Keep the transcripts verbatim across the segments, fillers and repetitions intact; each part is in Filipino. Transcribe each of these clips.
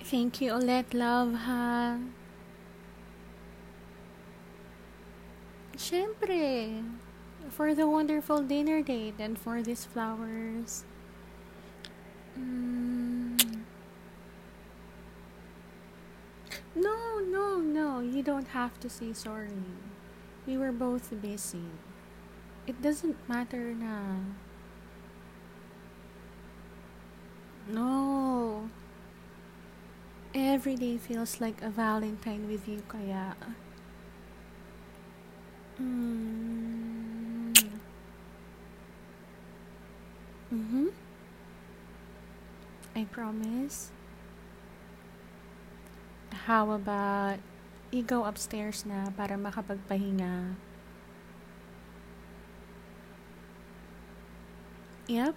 Thank you ulit, love, ha? Siyempre, for the wonderful dinner date and for these flowers. Mm. No, no, no. You don't have to say sorry. We were both busy. It doesn't matter na. No. Every day feels like a Valentine with you, kaya. Mm. Mm-hmm. I promise. How about you go upstairs na para makapagpahinga? Yep.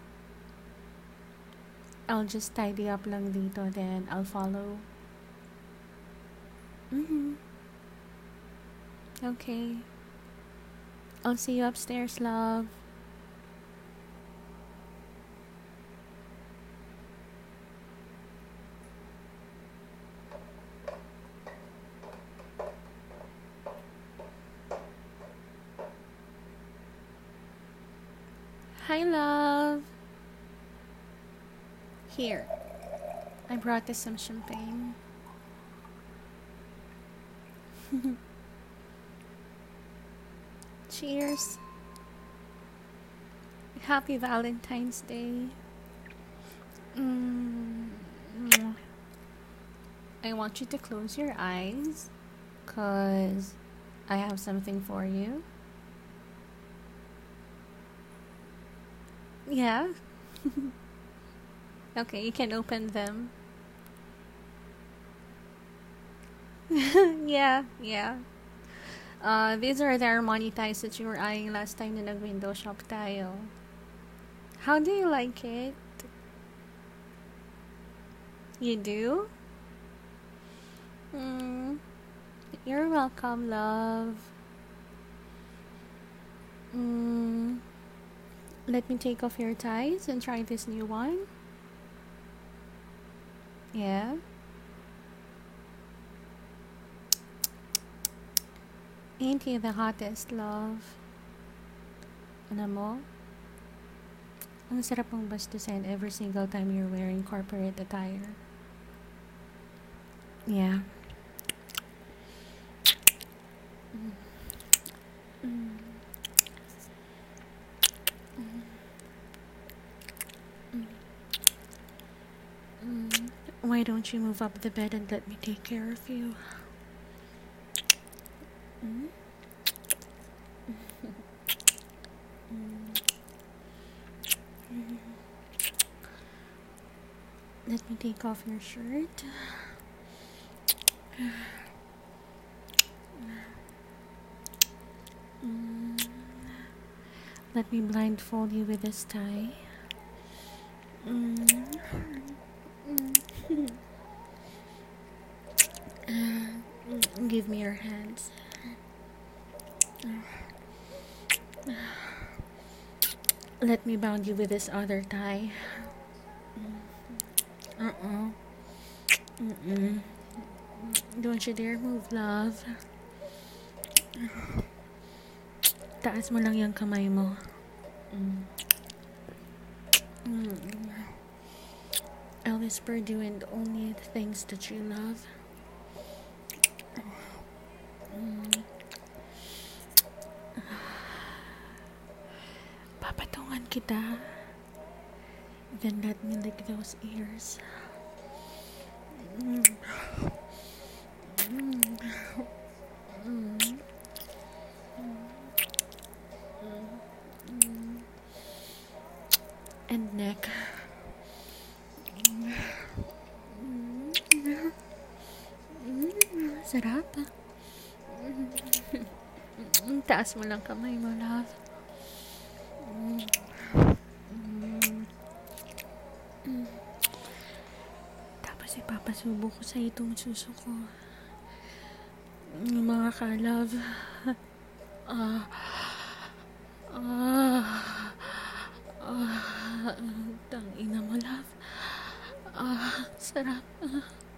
I'll just tidy up lang dito, then I'll follow. Mm-hmm. Okay. I'll see you upstairs, love. Hi, love. Here. I brought us some champagne. Cheers. Happy Valentine's Day. Mm. I want you to close your eyes because I have something for you. Yeah. Okay, you can open them. Yeah, yeah. Uh, these are the Armani ties that you were eyeing last time na nag-window shop tayo. How do you like it? You do? Mm, you're welcome, love. Mm, let me take off your ties and try this new one. Yeah. Ain't he the hottest, love? Alam mo, ang sarap mong bastusin every single time you're wearing corporate attire. Yeah. Mm. Mm. Mm. Mm. Why don't you move up the bed and let me take care of you? Mm. Mm. Let me take off your shirt. Mm. Let me blindfold you with this tie. Mm. Mm. Uh, give me your hands. Let me bound you with this other tie. Uh-uh. Mm-mm. Don't you dare move, love. Taas mo lang yung kamay mo. Mm. Mm. I'll whisper you in only the things that you love. Mm. Papatungan kita. Then let me lick those ears. Mm. Mm. Mm. Mm. And neck. Mm. Mm. Sarap. Mm. Taas mo lang kamay mo, love. Mm. Mm. Tapos ipapasubo ko sa itong suso ko. Mga ka-love. Ah. Ah. Ah. Tangina mo, love. Ah. Sarap. Ah.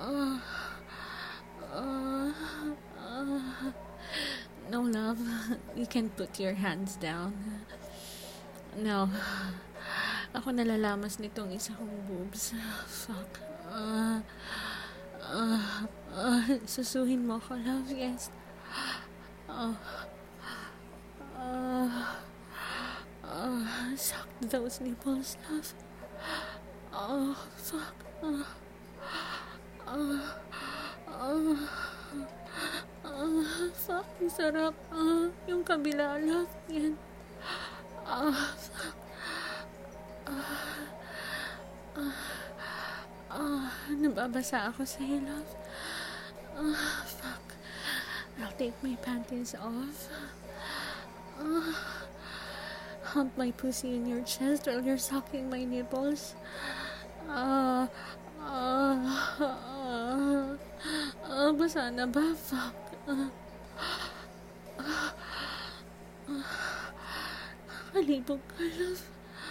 Uh, uh, uh, no, love. You can put your hands down. No. Ako nalalamas nitong isa kong boobs. Fuck. Uh, uh, uh, susuhin mo ko, love. Yes. Uh, uh, uh, suck those nipples, love. Oh, fuck. Uh, uh, uh, uh, fuck. Ang sarap. Uh, yung kabila, love. Yan. Ah, uh, fuck. Ah, uh, ah, uh, nababasa ako sa'yo, love. Ah, uh, fuck. I'll take my panties off. Ah, uh, hump my pussy in your chest while you're sucking my nipples. Ah, uh, ah, uh, ah, uh, uh, basa na ba? Fuck. Ah, uh, ah, uh, kalibog ka, love.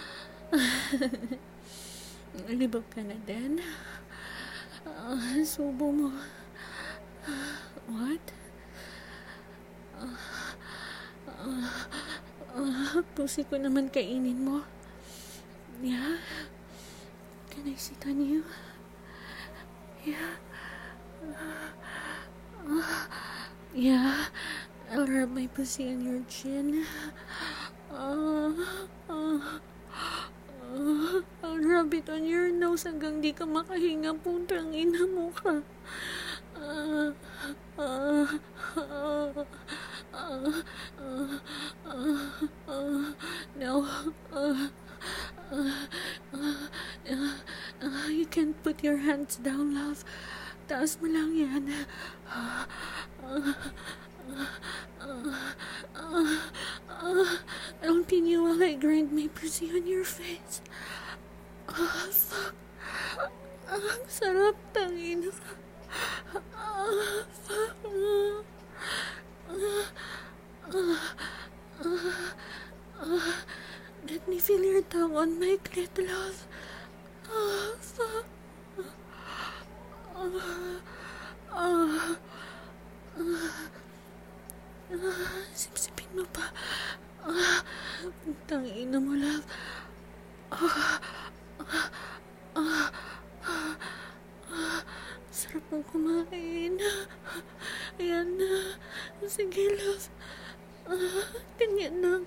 Libog ka na din. Uh, subo mo. Uh, what? Uh, uh, uh, pusi ko naman kainin mo. Yeah? Can I sit on you? Yeah? Uh, uh, yeah? I'll rub my pussy on your chin. Uh, uh, Uh, I'll rub it on your nose hanggang di ka makahinga. Putang ina mo ka. Uh, uh, uh, uh, uh, uh, uh, no. Uh, uh, uh, uh, uh, you can put your hands down, love. Taas mo lang yan. Uh, uh, Uh, uh, uh, I'll pin you while I grind my pussy on your face. Ah, uh, fuck. Ah, uh, sarap, tangin. Ah, uh, fuck. Uh, uh, uh, uh, uh, let me feel your tongue on my clit, love. Ah, uh, fuck. Ah, uh, ah, uh, uh, Uh, sipsipin mo pa. Ah, uh, tangina mo, love. Ah, ah, ah, ah, ah, sarap mong kumain. Ayan na. Sige, love. Ah, ganyan lang.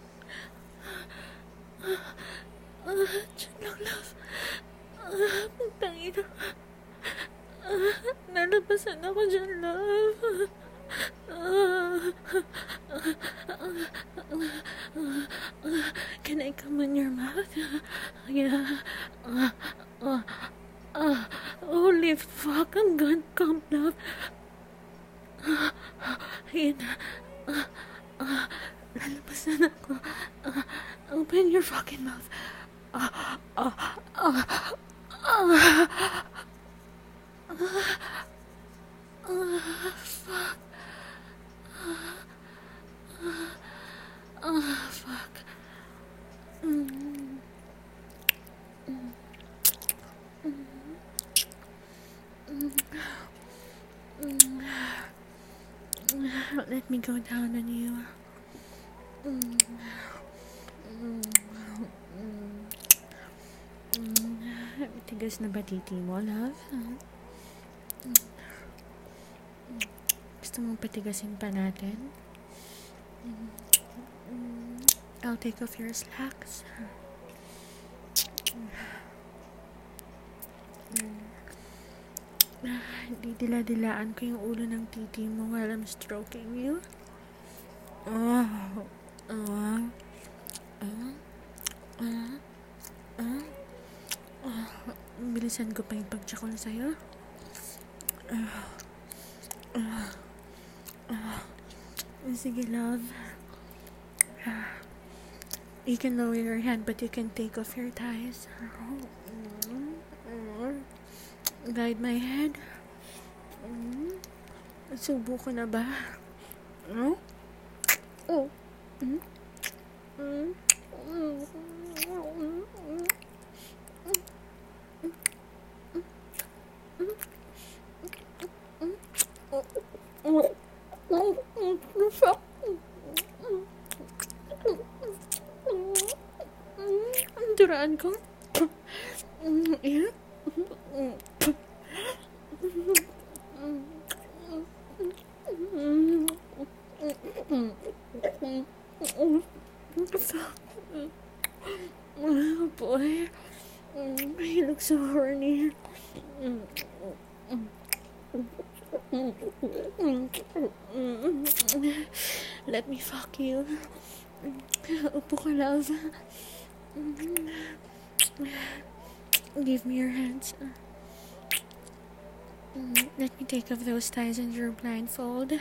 Ah, ah, dyan lang, love. Ah, tangina. Ah, nalabasan ako dyan, love. Uh, uh, uh, uh, uh, can I come in your mouth? Yeah. Uh, uh, uh, holy fuck, I'm gonna come, love. Uh, Ayan. Uh, uh, lalabas na ako. Uh, open your fucking mouth. Uh, uh, uh, uh, uh, uh, fuck. Oh, fuck. Mm. Mm. Mm. Mm. Let me go down on you. Mm. Mm. Mm. Tigas na ba titi mo, love? Mm. Gusto mong patigasin pa natin? Mm. Mm. I'll take off your slacks. Mm. Didila-dilaan ko yung ulo ng titi mo while I'm stroking you. Oh. Oh. Oh. Oh. Oh. Oh. Bilisan ko pa yung pag-chakol sa'yo. Oh. Oh. Oh. Sige, love. You can lower your hand, but you can take off your ties. Guide my head. Subo ko na ba? Oh? Oh. Mm. Mm. Ang duraan ko. Yeah. Oh boy. He looks so horny. Let me fuck you. Upo ka, love. Give me your hands. Let me take off those ties and your blindfold.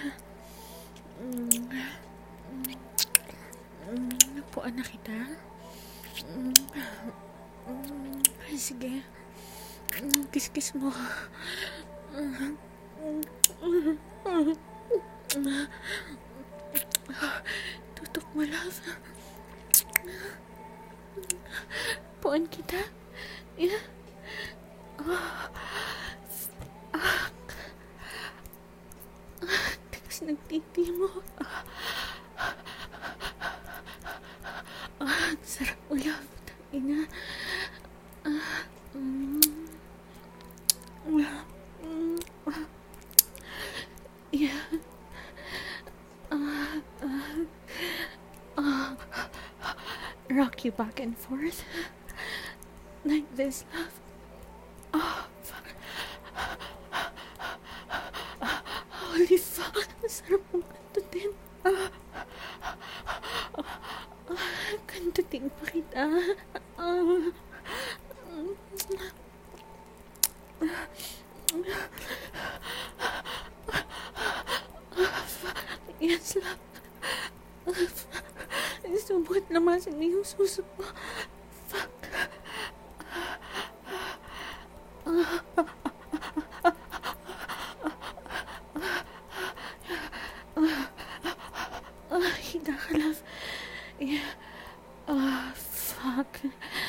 Upuan na kita. Sige. Kiss-kiss mo. Tutok mo, love. Puan kita. Yeah. Ah. Ah. Tigas ng titi mo. Ah. Ah. Sarap mo, love. Ina. Ah. Mm. Yeah. Uh, uh, uh, rock you back and forth. Like this, love. Oh, fuck. Holy fuck. Sarap mong kantutin. Ah. Kantutin pa kita. Ah. Yes, love. Subot naman sa yung suso mo. Fuck. Hina ka, love. Yeah. Oh, fuck.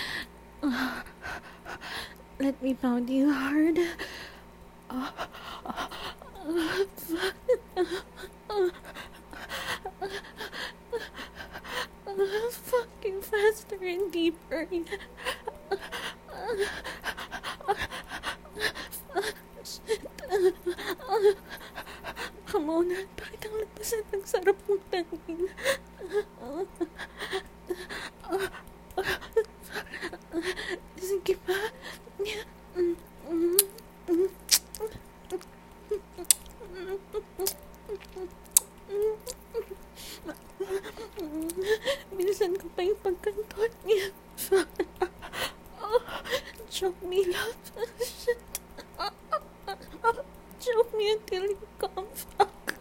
Let me pound you hard. Oh, fuck. Fucking faster and deeper. Shit. Come on, bakit ang labasan ng sarap mong tangin? Sige pa. Bilisan ko pa yung pagkantot niya. Oh, choke me, love. Shit. Choke me until you come. Fuck.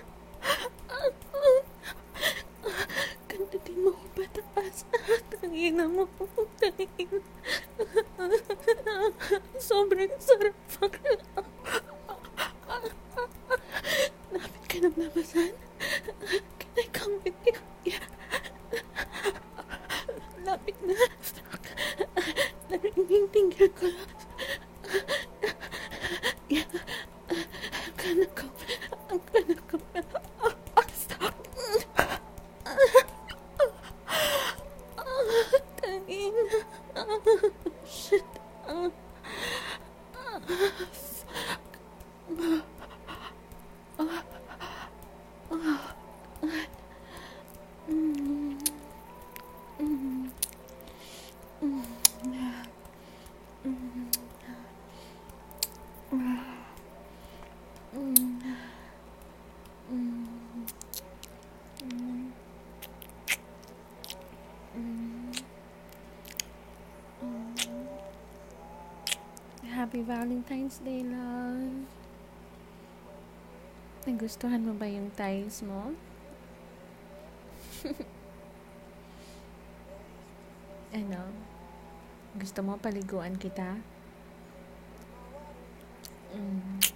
Kantutin mo ko pataas. Tangina mo. Tangina. Sobrang sarap. Fuck. Lapit ka ng labasan. Can I come with you? Yeah. Lapit na. Fuck. Narinig tingil ko. Yeah. I'm gonna go. I'm gonna go. Oh, stop. Oh, tangin. Oh, shit. Oh, oh, fuck. Oh, oh, mm, mm, mm, mm. Happy Valentine's Day, love. Nagustuhan mo ba yung ties mo? Ano? Gusto mo paliguan kita? Mm.